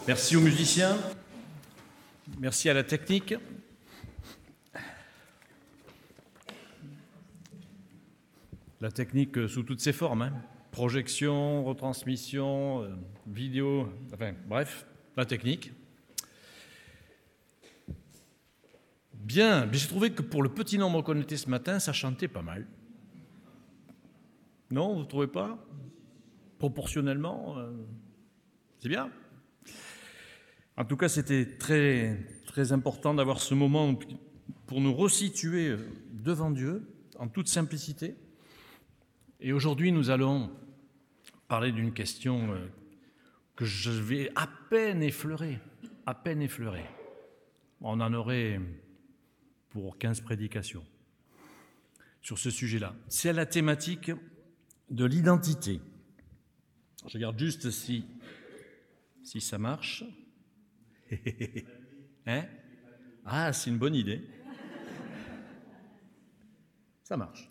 Merci aux musiciens, merci à la technique. La technique sous toutes ses formes, projection, retransmission, vidéo, enfin bref, la technique. Bien, mais j'ai trouvé que pour le petit nombre qu'on était ce matin, ça chantait pas mal. Non, vous ne trouvez pas? Proportionnellement, c'est bien. En tout cas, c'était très, très important d'avoir ce moment pour nous resituer devant Dieu, en toute simplicité. Et aujourd'hui, nous allons parler d'une question que je vais à peine effleurer. On en aurait pour 15 prédications sur ce sujet-là. C'est la thématique de l'identité. Je regarde juste si ça marche. Hein? Ah, c'est une bonne idée. Ça marche.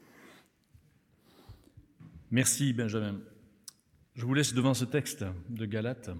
Merci Benjamin. Je vous laisse devant ce texte de Galates,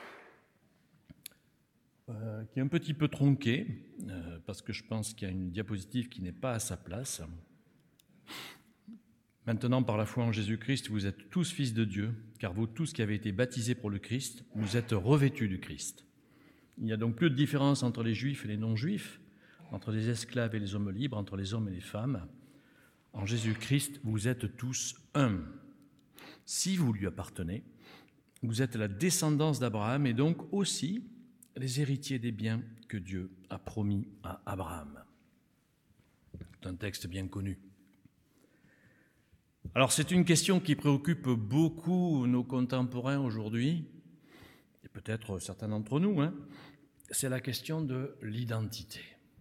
qui est un petit peu tronqué, parce que je pense qu'il y a une diapositive qui n'est pas à sa place. Maintenant, par la foi en Jésus-Christ, vous êtes tous fils de Dieu, car vous tous qui avez été baptisés pour le Christ, vous êtes revêtus du Christ. Il n'y a donc plus de différence entre les Juifs et les non-Juifs, entre les esclaves et les hommes libres, entre les hommes et les femmes. En Jésus-Christ, vous êtes tous un. Si vous lui appartenez, vous êtes la descendance d'Abraham et donc aussi les héritiers des biens que Dieu a promis à Abraham. C'est un texte bien connu. Alors c'est une question qui préoccupe beaucoup nos contemporains aujourd'hui, et peut-être certains d'entre nous, c'est la question de l'identité.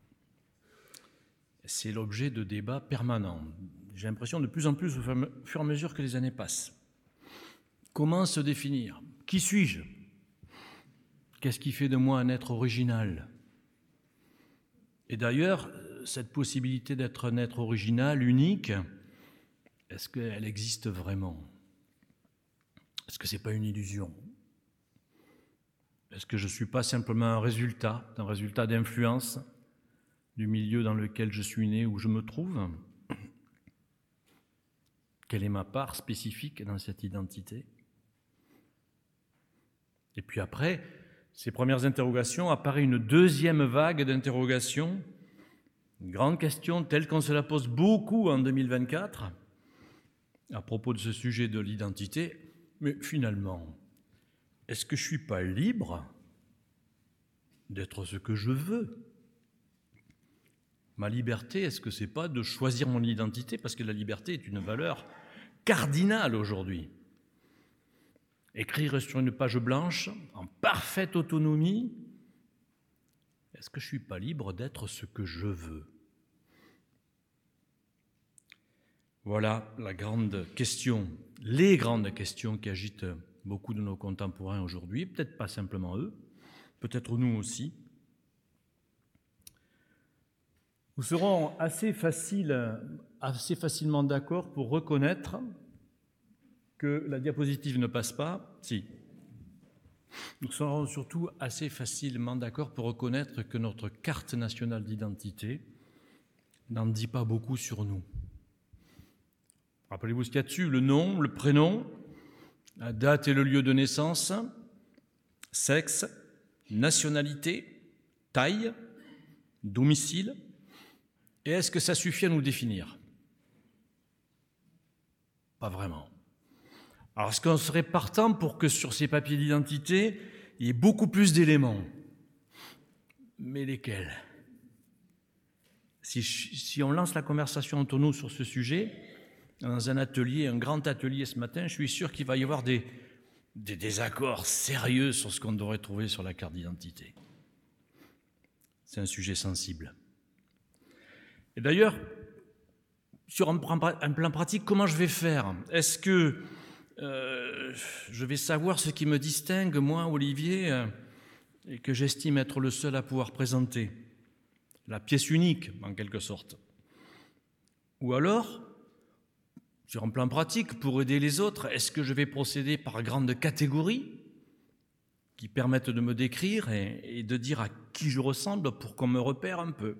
C'est l'objet de débats permanents. J'ai l'impression de plus en plus au fur et à mesure que les années passent. Comment se définir? Qui suis-je? Qu'est-ce qui fait de moi un être original? Et d'ailleurs, cette possibilité d'être un être original, unique, est-ce qu'elle existe vraiment? Est-ce que ce n'est pas une illusion? Est-ce que je ne suis pas simplement un résultat d'influence du milieu dans lequel je suis né, où je me trouve? Quelle est ma part spécifique dans cette identité? Et puis après ces premières interrogations, apparaît une deuxième vague d'interrogations, une grande question telle qu'on se la pose beaucoup en 2024, à propos de ce sujet de l'identité. Mais finalement, est-ce que je ne suis pas libre d'être ce que je veux? Ma liberté, est-ce que ce n'est pas de choisir mon identité? Parce que la liberté est une valeur cardinale aujourd'hui. Écrire sur une page blanche, en parfaite autonomie, est-ce que je ne suis pas libre d'être ce que je veux? Voilà la grande question, les grandes questions qui agitent beaucoup de nos contemporains aujourd'hui, peut-être pas simplement eux, peut-être nous aussi. Nous serons assez facilement d'accord pour reconnaître que la diapositive ne passe pas. Si. Nous serons surtout assez facilement d'accord pour reconnaître que notre carte nationale d'identité n'en dit pas beaucoup sur nous. Rappelez-vous ce qu'il y a dessus, le nom, le prénom, la date et le lieu de naissance, sexe, nationalité, taille, domicile. Et est-ce que ça suffit à nous définir? Pas vraiment. Alors, est-ce qu'on serait partant pour que sur ces papiers d'identité, il y ait beaucoup plus d'éléments? Mais lesquels? Si on lance la conversation entre nous sur ce sujet, dans un atelier, un grand atelier ce matin, je suis sûr qu'il va y avoir des désaccords sérieux sur ce qu'on devrait trouver sur la carte d'identité. C'est un sujet sensible. Et d'ailleurs, sur un plan pratique, comment je vais faire? Est-ce que je vais savoir ce qui me distingue, moi, Olivier, et que j'estime être le seul à pouvoir présenter? La pièce unique, en quelque sorte. Ou alors, sur un plan pratique, pour aider les autres, est-ce que je vais procéder par grandes catégories? qui permettent de me décrire et de dire à qui je ressemble pour qu'on me repère un peu.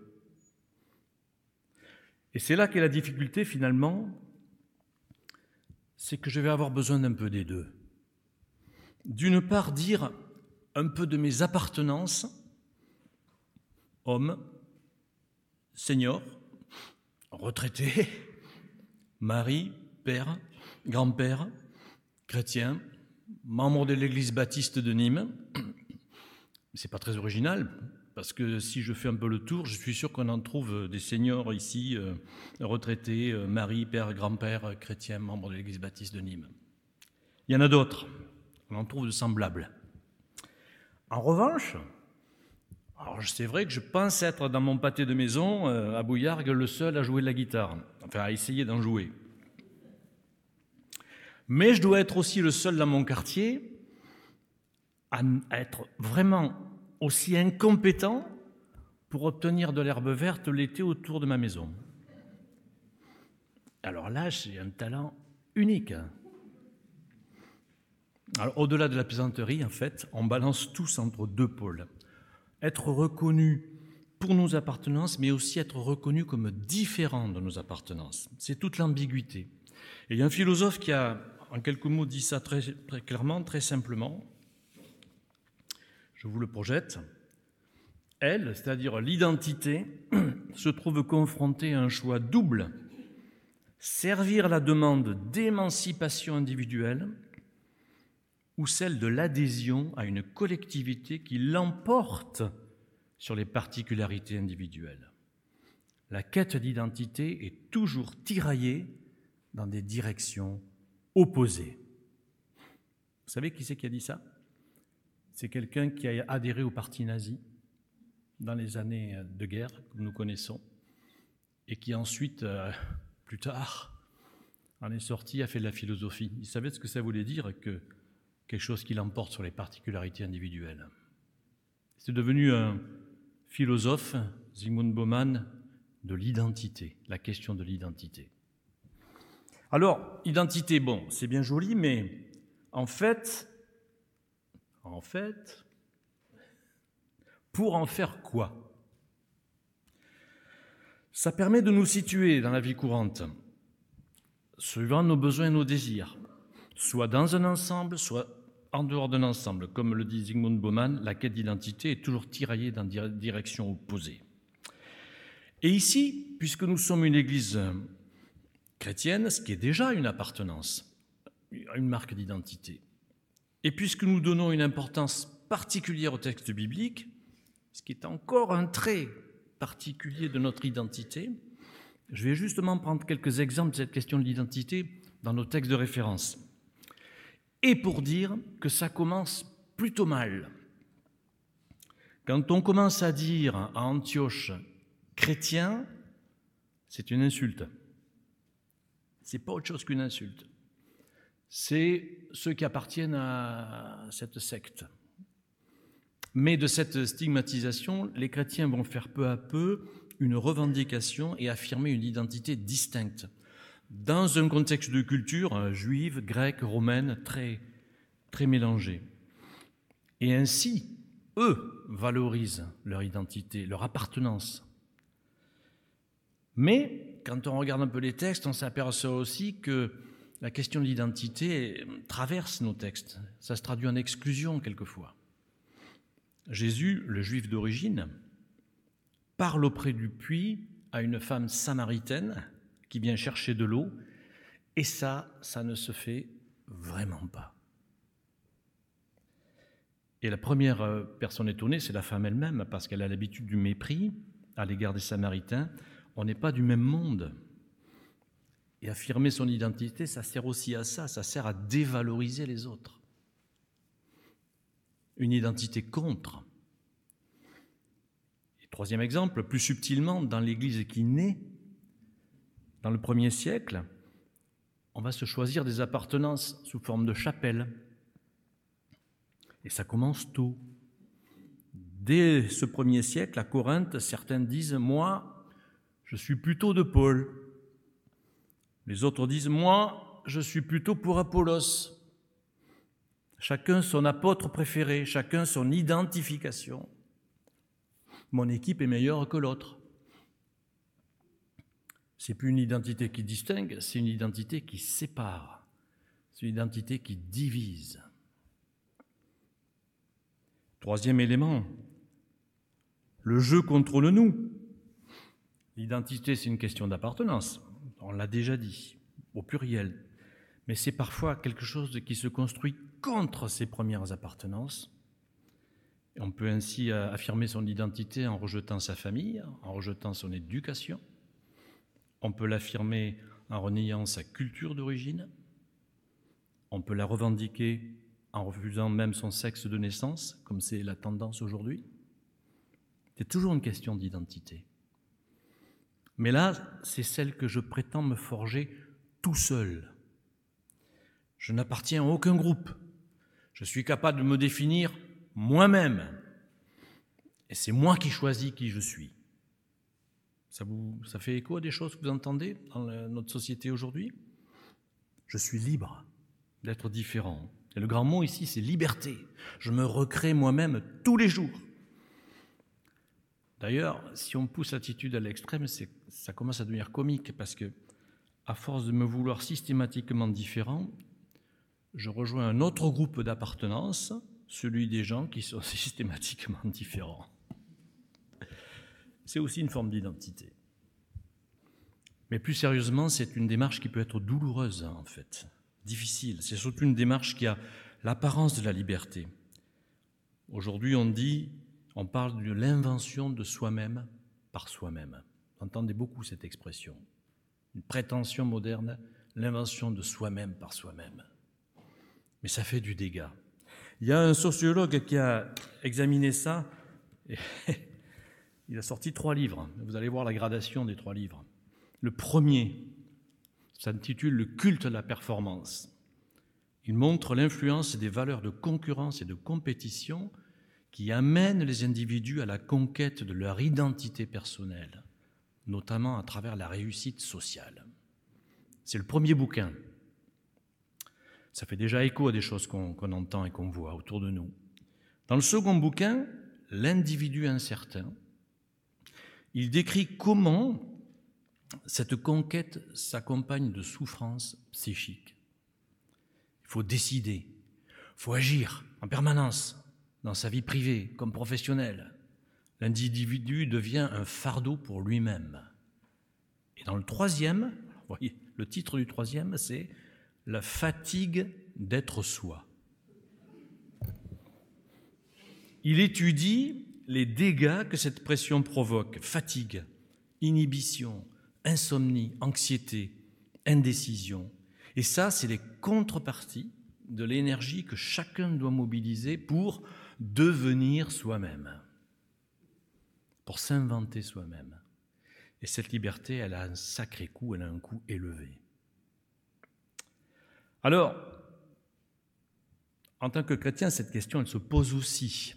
Et c'est là qu'est la difficulté finalement, c'est que je vais avoir besoin d'un peu des deux. D'une part, dire un peu de mes appartenances, homme, senior, retraité, mari, père, grand-père, chrétien, membre de l'église baptiste de Nîmes. C'est pas très original, parce que si je fais un peu le tour, je suis sûr qu'on en trouve des seniors ici, retraités, mari, père, grand-père, chrétien, membre de l'église baptiste de Nîmes. Il y en a d'autres, on en trouve de semblables. En revanche, alors c'est vrai que je pense être dans mon pâté de maison, à Bouillargues, le seul à jouer de la guitare, enfin à essayer d'en jouer. Mais je dois être aussi le seul dans mon quartier à être vraiment aussi incompétent pour obtenir de l'herbe verte l'été autour de ma maison. Alors là, j'ai un talent unique. Alors, au-delà de la plaisanterie, en fait, on balance tous entre deux pôles. Être reconnu pour nos appartenances, mais aussi être reconnu comme différent de nos appartenances. C'est toute l'ambiguïté. Et il y a un philosophe qui a, en quelques mots, dit ça très, très clairement, très simplement. Je vous le projette. Elle, c'est-à-dire l'identité, se trouve confrontée à un choix double. Servir la demande d'émancipation individuelle ou celle de l'adhésion à une collectivité qui l'emporte sur les particularités individuelles. La quête d'identité est toujours tiraillée dans des directions opposées. Vous savez qui c'est qui a dit ça ? C'est quelqu'un qui a adhéré au parti nazi dans les années de guerre que nous connaissons et qui ensuite, plus tard, en est sorti, a fait de la philosophie. Il savait ce que ça voulait dire que quelque chose qui l'emporte sur les particularités individuelles. C'est devenu un philosophe, Zygmunt Bauman, de l'identité, la question de l'identité. Alors, identité, bon, c'est bien joli, mais en fait, pour en faire quoi ? Ça permet de nous situer dans la vie courante, suivant nos besoins et nos désirs, soit dans un ensemble, soit en dehors d'un ensemble. Comme le dit Zygmunt Bauman, la quête d'identité est toujours tiraillée dans des directions opposées. Et ici, puisque nous sommes une église chrétienne, ce qui est déjà une appartenance, une marque d'identité, et puisque nous donnons une importance particulière au texte biblique, ce qui est encore un trait particulier de notre identité, je vais justement prendre quelques exemples de cette question de l'identité dans nos textes de référence. Et pour dire que ça commence plutôt mal. Quand on commence à dire à Antioche « chrétien », c'est une insulte. C'est pas autre chose qu'une insulte. C'est ceux qui appartiennent à cette secte. Mais de cette stigmatisation, les chrétiens vont faire peu à peu une revendication et affirmer une identité distincte, dans un contexte de culture juive, grecque, romaine, très, très mélangée. Et ainsi, eux valorisent leur identité, leur appartenance. Mais, quand on regarde un peu les textes, on s'aperçoit aussi que la question de l'identité traverse nos textes. Ça se traduit en exclusion quelquefois. Jésus, le juif d'origine, parle auprès du puits à une femme samaritaine qui vient chercher de l'eau, et ça ne se fait vraiment pas. Et la première personne étonnée, c'est la femme elle-même, parce qu'elle a l'habitude du mépris à l'égard des Samaritains. On n'est pas du même monde. Et affirmer son identité, ça sert aussi à ça sert à dévaloriser les autres. Une identité contre. Et troisième exemple, plus subtilement, dans l'Église qui naît, dans le 1er siècle, on va se choisir des appartenances sous forme de chapelle. Et ça commence tôt. Dès ce 1er siècle, à Corinthe, certains disent « Moi, je suis plutôt de Paul ». Les autres disent « Moi, je suis plutôt pour Apollos ». chacun son apôtre préféré, chacun son identification. Mon équipe est meilleure que l'autre. C'est plus une identité qui distingue, c'est une identité qui sépare. C'est une identité qui divise. Troisième élément, le je contre nous. L'identité, c'est une question d'appartenance. On l'a déjà dit, au pluriel. Mais c'est parfois quelque chose qui se construit contre ses premières appartenances. Et on peut ainsi affirmer son identité en rejetant sa famille, en rejetant son éducation. On peut l'affirmer en reniant sa culture d'origine. On peut la revendiquer en refusant même son sexe de naissance, comme c'est la tendance aujourd'hui. C'est toujours une question d'identité. Mais là, c'est celle que je prétends me forger tout seul. Je n'appartiens à aucun groupe. Je suis capable de me définir moi-même. Et c'est moi qui choisis qui je suis. Ça fait écho à des choses que vous entendez dans notre société aujourd'hui? Je suis libre d'être différent. Et le grand mot ici, c'est liberté. Je me recrée moi-même tous les jours. D'ailleurs, si on pousse l'attitude à l'extrême, ça commence à devenir comique parce que, à force de me vouloir systématiquement différent, je rejoins un autre groupe d'appartenance, celui des gens qui sont systématiquement différents. C'est aussi une forme d'identité. Mais plus sérieusement, c'est une démarche qui peut être douloureuse, en fait, difficile. C'est surtout une démarche qui a l'apparence de la liberté. Aujourd'hui, on parle de l'invention de soi-même par soi-même. Vous entendez beaucoup cette expression. Une prétention moderne, l'invention de soi-même par soi-même. Mais ça fait du dégât. Il y a un sociologue qui a examiné ça, et il a sorti 3 livres. Vous allez voir la gradation des 3 livres. Le premier s'intitule « Le culte de la performance ». Il montre l'influence des valeurs de concurrence et de compétition qui amènent les individus à la conquête de leur identité personnelle, notamment à travers la réussite sociale. C'est le premier bouquin. Ça fait déjà écho à des choses qu'on entend et qu'on voit autour de nous. Dans le second bouquin, « L'individu incertain », il décrit comment cette conquête s'accompagne de souffrances psychiques. Il faut décider, il faut agir en permanence, dans sa vie privée comme professionnelle. L'individu devient un fardeau pour lui-même. Et dans le troisième, vous voyez, le titre du troisième, c'est « La fatigue d'être soi ». Il étudie les dégâts que cette pression provoque, fatigue, inhibition, insomnie, anxiété, indécision. Et ça, c'est les contreparties de l'énergie que chacun doit mobiliser pour devenir soi-même, pour s'inventer soi-même. Et cette liberté, elle a un sacré coût, elle a un coût élevé. Alors, en tant que chrétien, cette question, elle se pose aussi.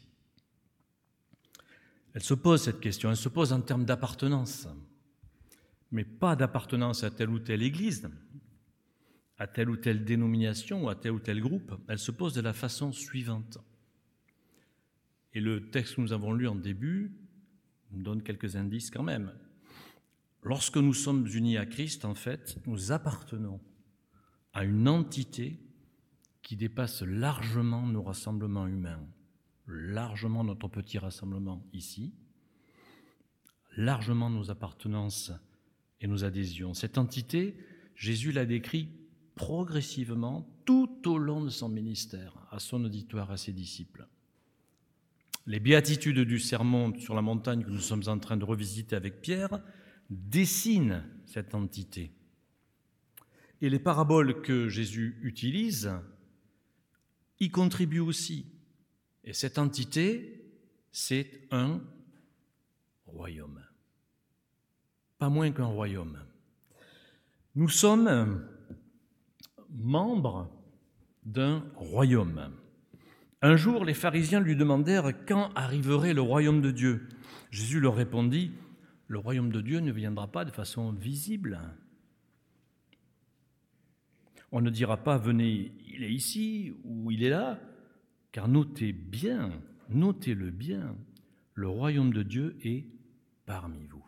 Elle se pose cette question, elle se pose en termes d'appartenance, mais pas d'appartenance à telle ou telle église, à telle ou telle dénomination ou à tel ou tel groupe. Elle se pose de la façon suivante. Et le texte que nous avons lu en début nous donne quelques indices quand même. Lorsque nous sommes unis à Christ, en fait, nous appartenons à une entité qui dépasse largement nos rassemblements humains, largement notre petit rassemblement ici, largement nos appartenances et nos adhésions. Cette entité, Jésus l'a décrit progressivement tout au long de son ministère, à son auditoire, à ses disciples. Les béatitudes du sermon sur la montagne que nous sommes en train de revisiter avec Pierre dessinent cette entité. Et les paraboles que Jésus utilise y contribuent aussi. Et cette entité, c'est un royaume. Pas moins qu'un royaume. Nous sommes membres d'un royaume. Un jour, les pharisiens lui demandèrent quand arriverait le royaume de Dieu. Jésus leur répondit, « Le royaume de Dieu ne viendra pas de façon visible. On ne dira pas, venez, il est ici ou il est là. Car notez-le bien, le royaume de Dieu est parmi vous.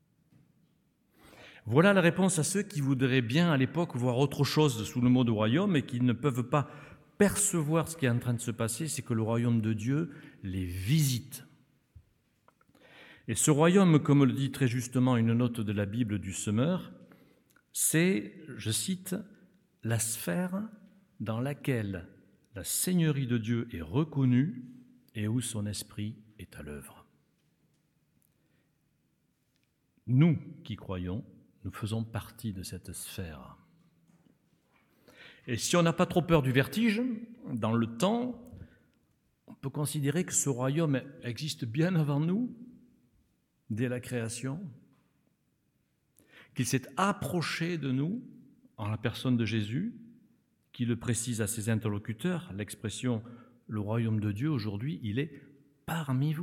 Voilà la réponse à ceux qui voudraient bien à l'époque voir autre chose sous le mot de royaume et qui ne peuvent pas percevoir ce qui est en train de se passer, c'est que le royaume de Dieu les visite. Et ce royaume, comme le dit très justement une note de la Bible du Semeur, c'est, je cite, « la sphère dans laquelle la seigneurie de Dieu est reconnue et où son esprit est à l'œuvre. » Nous qui croyons, nous faisons partie de cette sphère. Et si on n'a pas trop peur du vertige, dans le temps, on peut considérer que ce royaume existe bien avant nous, dès la création, qu'il s'est approché de nous en la personne de Jésus, qui le précise à ses interlocuteurs, l'expression « le royaume de Dieu aujourd'hui, il est parmi vous ».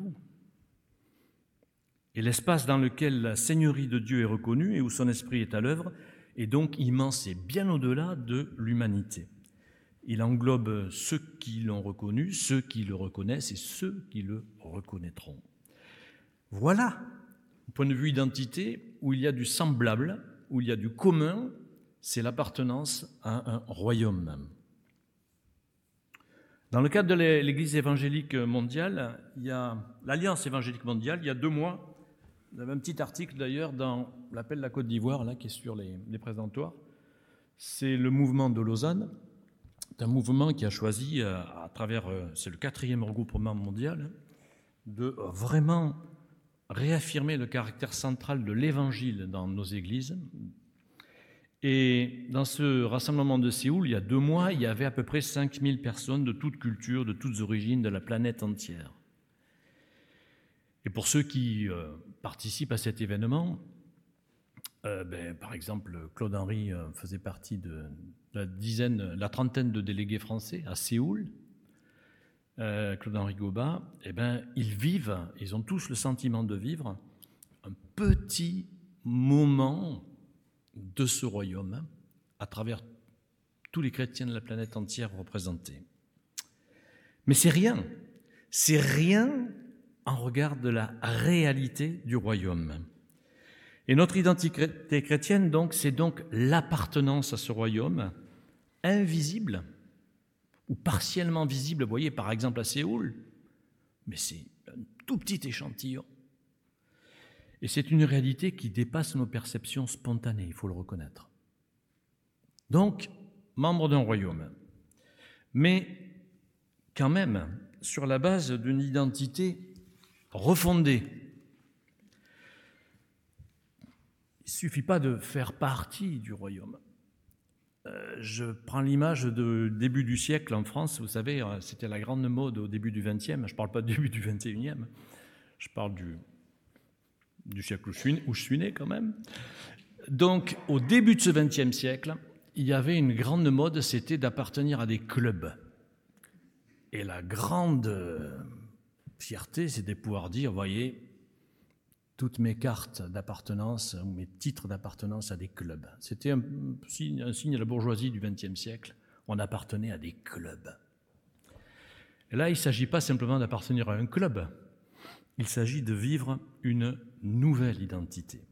Et l'espace dans lequel la seigneurie de Dieu est reconnue et où son esprit est à l'œuvre est donc immense et bien au-delà de l'humanité. Il englobe ceux qui l'ont reconnu, ceux qui le reconnaissent et ceux qui le reconnaîtront. Voilà, au point de vue identité, où il y a du semblable, où il y a du commun, c'est l'appartenance à un royaume. Dans le cadre de l'Église évangélique mondiale, il y a l'Alliance évangélique mondiale, il y a 2 mois, vous avez un petit article d'ailleurs dans l'Appel de la Côte d'Ivoire, là, qui est sur les présentoirs. C'est le mouvement de Lausanne. C'est un mouvement qui a choisi, à travers, c'est le 4e regroupement mondial, de vraiment réaffirmer le caractère central de l'Évangile dans nos églises. Et dans ce rassemblement de Séoul, il y a 2 mois, il y avait à peu près 5000 personnes de toutes cultures, de toutes origines, de la planète entière. Et pour ceux qui participent à cet événement, par exemple, Claude Henry faisait partie de la trentaine de délégués français à Séoul, Claude Henry Goba, ils ont tous le sentiment de vivre un petit moment de ce royaume à travers tous les chrétiens de la planète entière représentés. Mais c'est rien en regard de la réalité du royaume. Et notre identité chrétienne, donc, c'est donc l'appartenance à ce royaume invisible ou partiellement visible, vous voyez, par exemple à Séoul, mais c'est un tout petit échantillon. Et c'est une réalité qui dépasse nos perceptions spontanées, il faut le reconnaître. Donc, membre d'un royaume, mais quand même sur la base d'une identité refondée. Il ne suffit pas de faire partie du royaume. Je prends l'image de début du siècle en France, vous savez, c'était la grande mode au début du XXe, je ne parle pas du début du XXIe, je parle du siècle où je suis né quand même. Donc, au début de ce XXe siècle, il y avait une grande mode, c'était d'appartenir à des clubs. Et la grande fierté, c'était de pouvoir dire, voyez, toutes mes cartes d'appartenance, ou mes titres d'appartenance à des clubs. C'était un signe de la bourgeoisie du XXe siècle. On appartenait à des clubs. Et là, il ne s'agit pas simplement d'appartenir à un club. Il s'agit de vivre une nouvelle identité.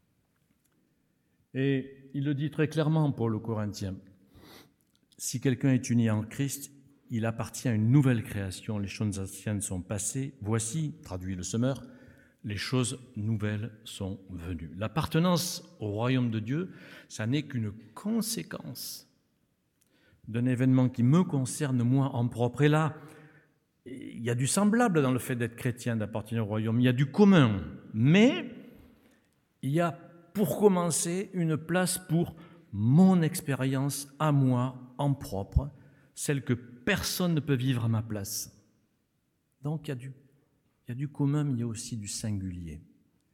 Et il le dit très clairement, Paul aux Corinthiens. Si quelqu'un est uni en Christ, il appartient à une nouvelle création. Les choses anciennes sont passées. Voici, traduit le Semeur, les choses nouvelles sont venues. L'appartenance au royaume de Dieu, ça n'est qu'une conséquence d'un événement qui me concerne moi en propre. Et là, il y a du semblable dans le fait d'être chrétien, d'appartenir au royaume. Il y a du commun. Mais il y a, pour commencer, une place pour mon expérience à moi en propre, celle que personne ne peut vivre à ma place. Donc il y a du commun, mais il y a aussi du singulier.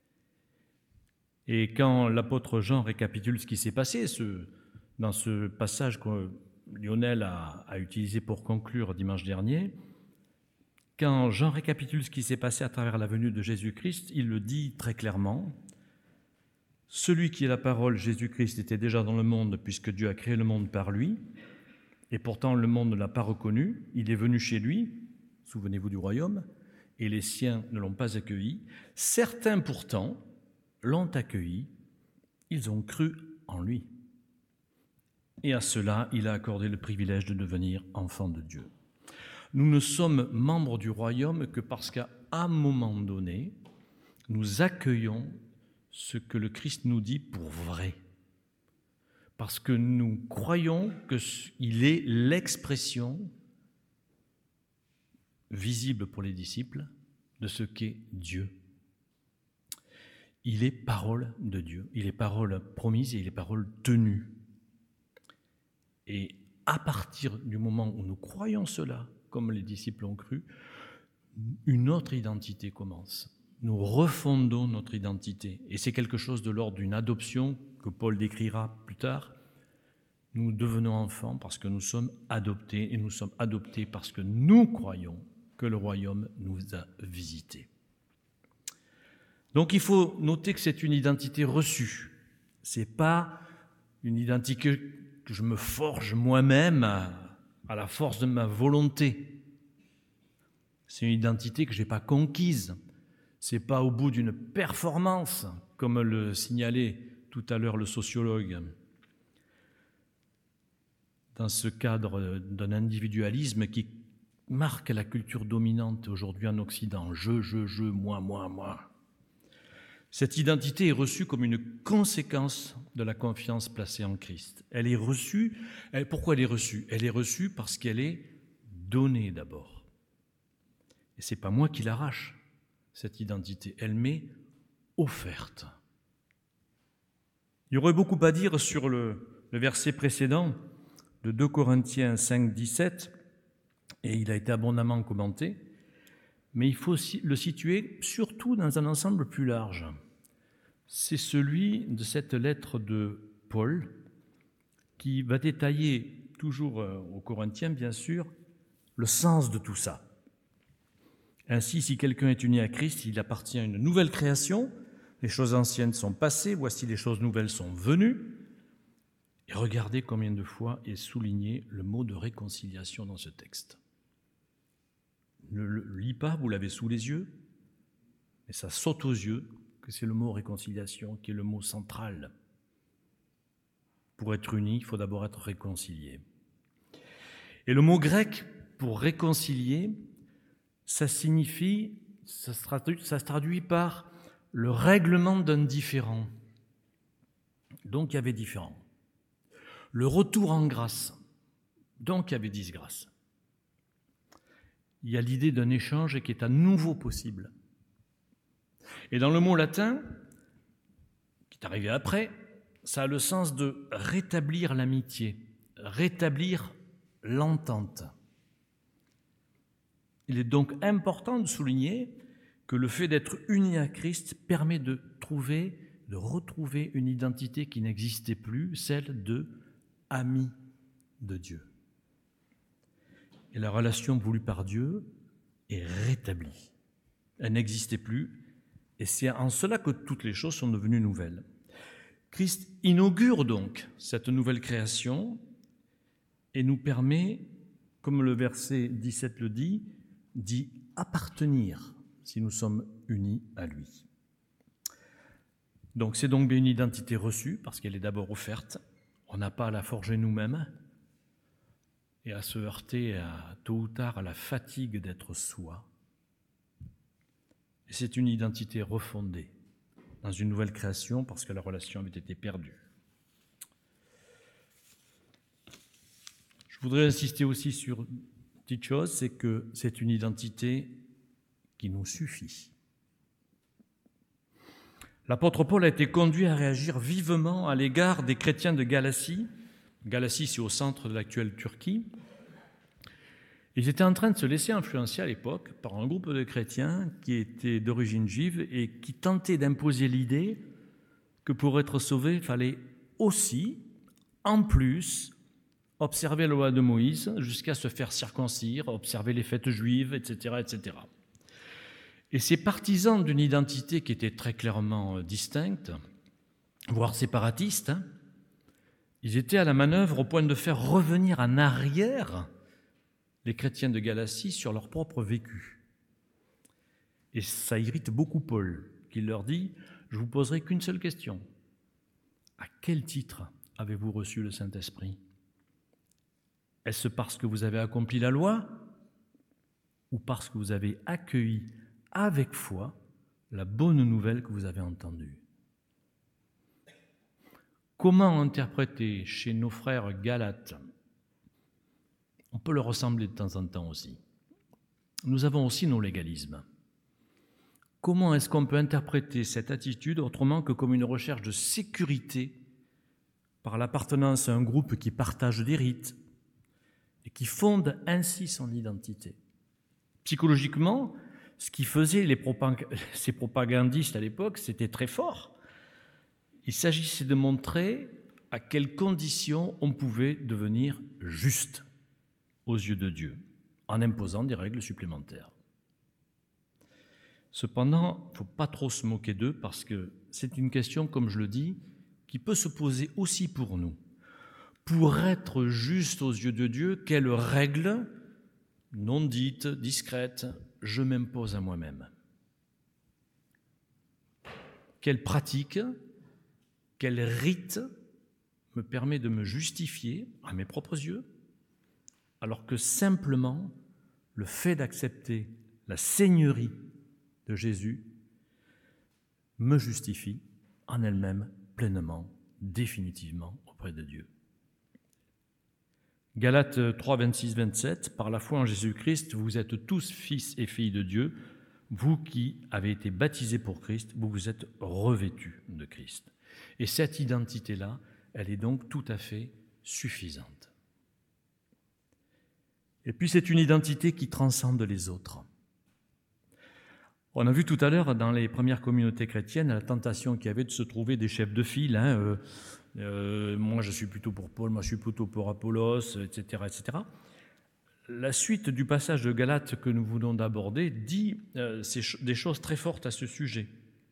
Et quand l'apôtre Jean récapitule ce qui s'est passé, dans ce passage que Lionel a utilisé pour conclure dimanche dernier, quand Jean récapitule ce qui s'est passé à travers la venue de Jésus-Christ, il le dit très clairement. Celui qui est la parole, Jésus-Christ, était déjà dans le monde puisque Dieu a créé le monde par lui, et pourtant le monde ne l'a pas reconnu. Il est venu chez lui, souvenez-vous du royaume, et les siens ne l'ont pas accueilli. Certains pourtant l'ont accueilli, ils ont cru en lui. Et à cela, il a accordé le privilège de devenir enfants de Dieu. Nous ne sommes membres du royaume que parce qu'à un moment donné, nous accueillons ce que le Christ nous dit pour vrai. Parce que nous croyons qu'il est l'expression visible pour les disciples de ce qu'est Dieu. Il est parole de Dieu, il est parole promise et il est parole tenue. Et à partir du moment où nous croyons cela, comme les disciples ont cru, une autre identité commence. Nous refondons notre identité. Et c'est quelque chose de l'ordre d'une adoption que Paul décrira plus tard. Nous devenons enfants parce que nous sommes adoptés, et nous sommes adoptés parce que nous croyons que le royaume nous a visités. Donc il faut noter que c'est une identité reçue. Ce n'est pas une identité que je me forge moi-même à la force de ma volonté. C'est une identité que je n'ai pas conquise. Ce n'est pas au bout d'une performance, comme le signalait tout à l'heure le sociologue. Dans ce cadre d'un individualisme qui marque la culture dominante aujourd'hui en Occident, je, moi. Cette identité est reçue comme une conséquence de la confiance placée en Christ. Elle est reçue. Pourquoi elle est reçue ? Elle est reçue parce qu'elle est donnée d'abord. Et ce n'est pas moi qui l'arrache, cette identité. Elle m'est offerte. Il y aurait beaucoup à dire sur le verset précédent de 2 Corinthiens 5, 17, et il a été abondamment commenté, mais il faut le situer surtout dans un ensemble plus large. C'est celui de cette lettre de Paul qui va détailler, toujours aux Corinthiens bien sûr, le sens de tout ça. Ainsi, si quelqu'un est uni à Christ, il appartient à une nouvelle création, les choses anciennes sont passées, voici les choses nouvelles sont venues. Et regardez combien de fois est souligné le mot de réconciliation dans ce texte. Ne le lis pas, vous l'avez sous les yeux, mais ça saute aux yeux que c'est le mot réconciliation qui est le mot central. Pour être uni, il faut d'abord être réconcilié. Et le mot grec pour réconcilier, ça signifie, ça se traduit par le règlement d'un différend. Donc il y avait différend. Le retour en grâce. Donc il y avait disgrâce. Il y a l'idée d'un échange qui est à nouveau possible. Et dans le mot latin, qui est arrivé après, ça a le sens de rétablir l'amitié, rétablir l'entente. Il est donc important de souligner que le fait d'être uni à Christ permet de retrouver une identité qui n'existait plus, celle de ami de Dieu. Et la relation voulue par Dieu est rétablie. Elle n'existait plus, et c'est en cela que toutes les choses sont devenues nouvelles. Christ inaugure donc cette nouvelle création et nous permet, comme le verset 17 le dit, d'y appartenir si nous sommes unis à lui. Donc c'est donc bien une identité reçue parce qu'elle est d'abord offerte. On n'a pas à la forger nous-mêmes et à se heurter tôt ou tard à la fatigue d'être soi. Et c'est une identité refondée dans une nouvelle création parce que la relation avait été perdue. Je voudrais insister aussi sur une petite chose, c'est que c'est une identité qui nous suffit. L'apôtre Paul a été conduit à réagir vivement à l'égard des chrétiens de Galatie. Galatie, c'est au centre de l'actuelle Turquie. Ils étaient en train de se laisser influencer à l'époque par un groupe de chrétiens qui étaient d'origine juive et qui tentaient d'imposer l'idée que pour être sauvé, il fallait aussi, en plus, observer la loi de Moïse jusqu'à se faire circoncire, observer les fêtes juives, etc., etc. Et ces partisans d'une identité qui était très clairement distincte, voire séparatiste, ils étaient à la manœuvre au point de faire revenir en arrière les chrétiens de Galatie sur leur propre vécu. Et ça irrite beaucoup Paul, qui leur dit « Je vous poserai qu'une seule question. À quel titre avez-vous reçu le Saint-Esprit ? Est-ce parce que vous avez accompli la loi ou parce que vous avez accueilli avec foi la bonne nouvelle que vous avez entendue ?» Comment interpréter chez nos frères Galates ? On peut leur ressembler de temps en temps aussi. Nous avons aussi nos légalismes. Comment est-ce qu'on peut interpréter cette attitude autrement que comme une recherche de sécurité par l'appartenance à un groupe qui partage des rites et qui fonde ainsi son identité ? Psychologiquement, ce qui faisaient ces propagandistes à l'époque, c'était très fort. Il s'agissait de montrer à quelles conditions on pouvait devenir juste aux yeux de Dieu, en imposant des règles supplémentaires. Cependant, il ne faut pas trop se moquer d'eux parce que c'est une question, comme je le dis, qui peut se poser aussi pour nous. Pour être juste aux yeux de Dieu, quelles règles, non dites, discrètes, je m'impose à moi-même ? Quelle pratique, quel rite me permet de me justifier à mes propres yeux, alors que simplement le fait d'accepter la seigneurie de Jésus me justifie en elle-même pleinement, définitivement auprès de Dieu. Galates 3, 26, 27, « Par la foi en Jésus-Christ, vous êtes tous fils et filles de Dieu, vous qui avez été baptisés pour Christ, vous vous êtes revêtus de Christ. » Et cette identité-là, elle est donc tout à fait suffisante. Et puis c'est une identité qui transcende les autres. On a vu tout à l'heure dans les premières communautés chrétiennes la tentation qu'il y avait de se trouver des chefs de file. Moi je suis plutôt pour Paul, moi je suis plutôt pour Apollos, etc., etc. La suite du passage de Galates que nous venons d'aborder dit des choses très fortes à ce sujet.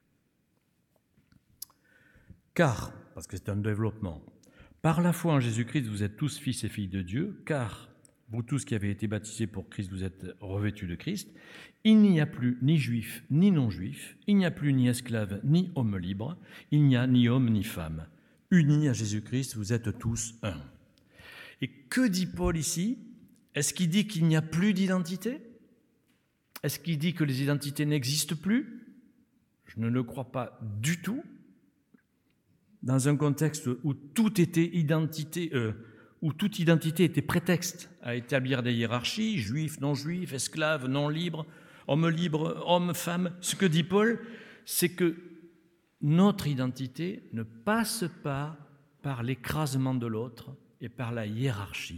Car, parce que c'est un développement, par la foi en Jésus-Christ, vous êtes tous fils et filles de Dieu, car vous tous qui avez été baptisés pour Christ, vous êtes revêtus de Christ. Il n'y a plus ni juif ni non-juif, il n'y a plus ni esclave ni homme libre, il n'y a ni homme ni femme. Unis à Jésus-Christ, vous êtes tous un. Et que dit Paul ici ? Est-ce qu'il dit qu'il n'y a plus d'identité ? Est-ce qu'il dit que les identités n'existent plus ? Je ne le crois pas du tout. Dans un contexte où toute identité était prétexte à établir des hiérarchies, juifs, non-juifs, esclaves, non-libres, hommes, femmes, ce que dit Paul, c'est que notre identité ne passe pas par l'écrasement de l'autre et par la hiérarchie,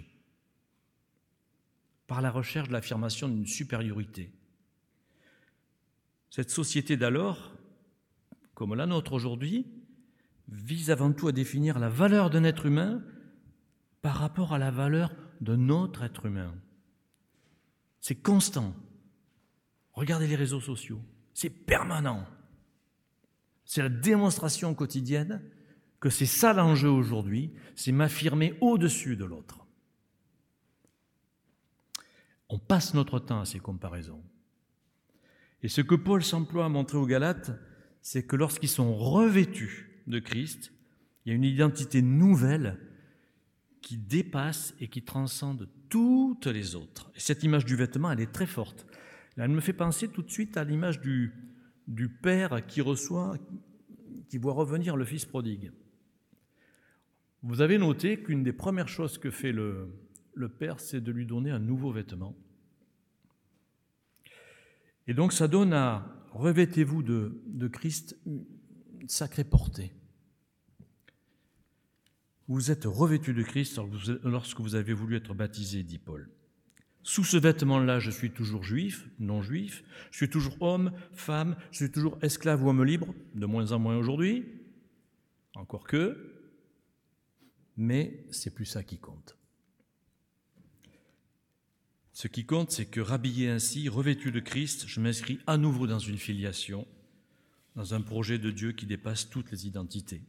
par la recherche de l'affirmation d'une supériorité. Cette société d'alors, comme la nôtre aujourd'hui, vise avant tout à définir la valeur d'un être humain par rapport à la valeur d'un autre être humain. C'est constant. Regardez les réseaux sociaux, c'est permanent. C'est la démonstration quotidienne que c'est ça l'enjeu aujourd'hui, c'est m'affirmer au-dessus de l'autre. On passe notre temps à ces comparaisons. Et ce que Paul s'emploie à montrer aux Galates, c'est que lorsqu'ils sont revêtus de Christ, il y a une identité nouvelle qui dépasse et qui transcende toutes les autres. Et cette image du vêtement, elle est très forte. Elle me fait penser tout de suite à l'image du père qui voit revenir le fils prodigue. Vous avez noté qu'une des premières choses que fait le père, c'est de lui donner un nouveau vêtement. Et donc ça donne à « revêtez-vous de Christ » une sacrée portée. Vous êtes revêtus de Christ lorsque vous avez voulu être baptisé, dit Paul. Sous ce vêtement-là, je suis toujours juif, non-juif, je suis toujours homme, femme, je suis toujours esclave ou homme libre, de moins en moins aujourd'hui, encore que, mais c'est plus ça qui compte. Ce qui compte, c'est que rhabillé ainsi, revêtu de Christ, je m'inscris à nouveau dans une filiation, dans un projet de Dieu qui dépasse toutes les identités.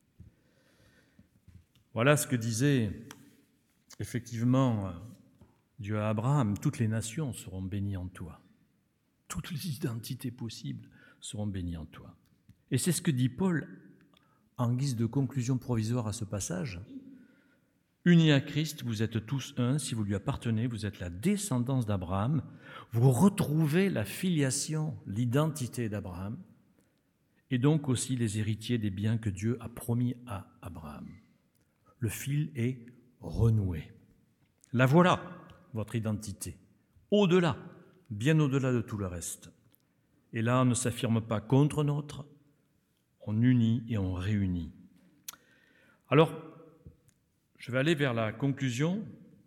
Voilà ce que disait effectivement Dieu à Abraham, toutes les nations seront bénies en toi. Toutes les identités possibles seront bénies en toi. Et c'est ce que dit Paul en guise de conclusion provisoire à ce passage. Unis à Christ, vous êtes tous un, si vous lui appartenez, vous êtes la descendance d'Abraham, vous retrouvez la filiation, l'identité d'Abraham, et donc aussi les héritiers des biens que Dieu a promis à Abraham. Le fil est renoué. La voilà, votre identité, au-delà, bien au-delà de tout le reste. Et là, on ne s'affirme pas contre notre, on unit et on réunit. Alors, je vais aller vers la conclusion.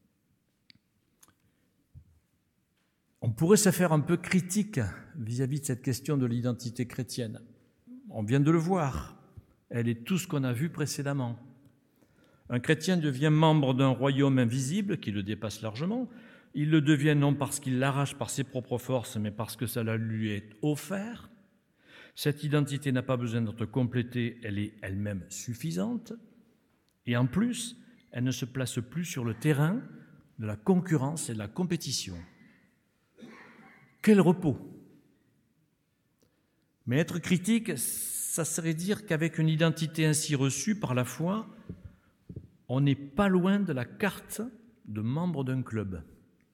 On pourrait se faire un peu critique vis-à-vis de cette question de l'identité chrétienne. On vient de le voir, elle est tout ce qu'on a vu précédemment. Un chrétien devient membre d'un royaume invisible qui le dépasse largement. Il le devient non parce qu'il l'arrache par ses propres forces, mais parce que ça lui est offert. Cette identité n'a pas besoin d'être complétée, elle est elle-même suffisante. Et en plus, elle ne se place plus sur le terrain de la concurrence et de la compétition. Quel repos! Mais être critique, ça serait dire qu'avec une identité ainsi reçue par la foi, on n'est pas loin de la carte de membre d'un club.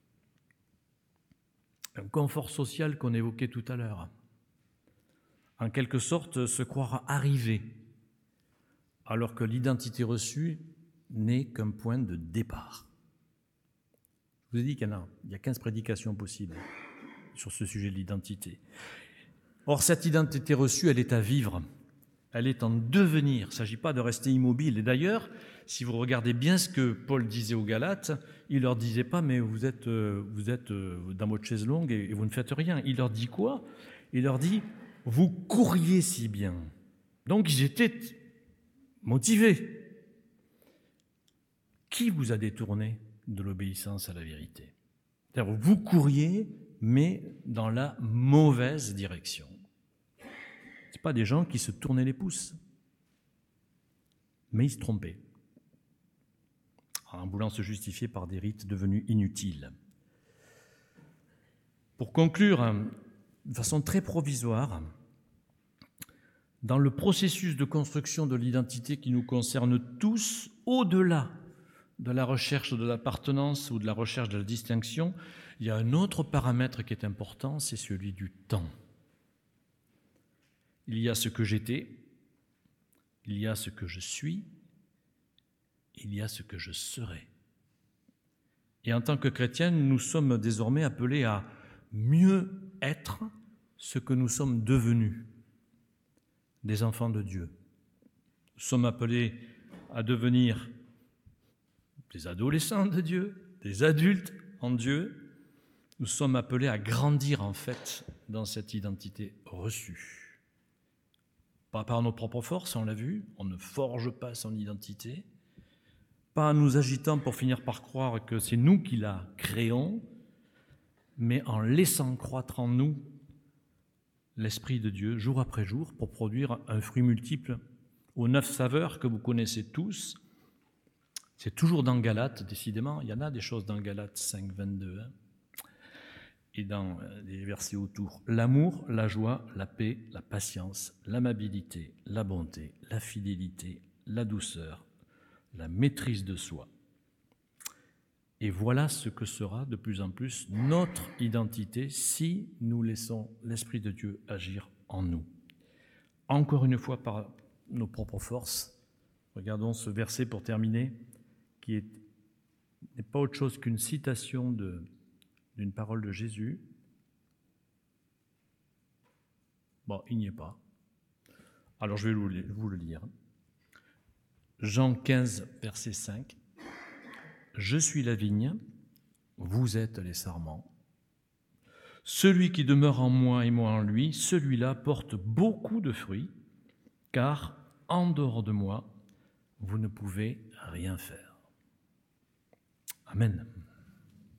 Un confort social qu'on évoquait tout à l'heure. En quelque sorte, se croire arrivé, alors que l'identité reçue n'est qu'un point de départ. Je vous ai dit qu'il y a 15 prédications possibles sur ce sujet de l'identité. Or, cette identité reçue, elle est à vivre, elle est en devenir. Il ne s'agit pas de rester immobile. Et d'ailleurs, si vous regardez bien ce que Paul disait aux Galates, il ne leur disait pas « mais vous êtes dans votre chaise longue et vous ne faites rien ». Il leur dit quoi? Il leur dit « vous couriez si bien ». Donc, ils étaient motivés. Qui vous a détourné de l'obéissance à la vérité? C'est-à-dire, vous couriez, mais dans la mauvaise direction. Ce n'est pas des gens qui se tournaient les pouces, mais ils se trompaient, en voulant se justifier par des rites devenus inutiles. Pour conclure, de façon très provisoire, dans le processus de construction de l'identité qui nous concerne tous, au-delà de la recherche de l'appartenance ou de la recherche de la distinction, il y a un autre paramètre qui est important, c'est celui du temps. Il y a ce que j'étais, il y a ce que je suis, il y a ce que je serai. Et en tant que chrétiens, nous sommes désormais appelés à mieux être ce que nous sommes devenus, des enfants de Dieu. Nous sommes appelés à devenir des adolescents de Dieu, des adultes en Dieu. Nous sommes appelés à grandir en fait dans cette identité reçue. Pas par nos propres forces, on l'a vu, on ne forge pas son identité, pas en nous agitant pour finir par croire que c'est nous qui la créons, mais en laissant croître en nous l'Esprit de Dieu jour après jour pour produire un fruit multiple aux 9 saveurs que vous connaissez tous. C'est toujours dans Galates, décidément, il y en a des choses dans Galates 5, 22, et dans les versets autour. L'amour, la joie, la paix, la patience, l'amabilité, la bonté, la fidélité, la douceur, la maîtrise de soi. Et voilà ce que sera de plus en plus notre identité si nous laissons l'Esprit de Dieu agir en nous. Encore une fois, par nos propres forces. Regardons ce verset pour terminer, qui n'est pas autre chose qu'une citation d'une parole de Jésus. Bon, il n'y est pas. Alors je vais vous le lire. Jean 15, verset 5. « Je suis la vigne, vous êtes les sarments. Celui qui demeure en moi et moi en lui, celui-là porte beaucoup de fruits, car en dehors de moi, vous ne pouvez rien faire. » Amen.